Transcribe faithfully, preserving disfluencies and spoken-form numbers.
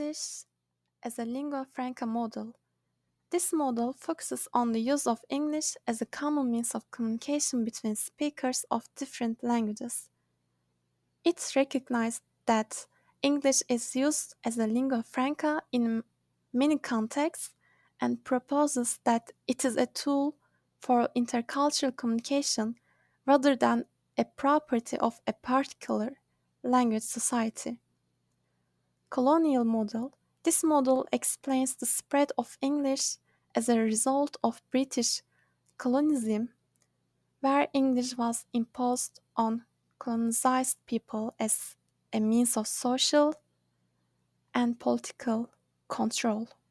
English as a lingua franca model. This model focuses on the use of English as a common means of communication between speakers of different languages. It recognizes that English is used as a lingua franca in many contexts and proposes that it is a tool for intercultural communication rather than a property of a particular language society. Colonial model. This model explains the spread of English as a result of British colonialism, where English was imposed on colonized people as a means of social and political control.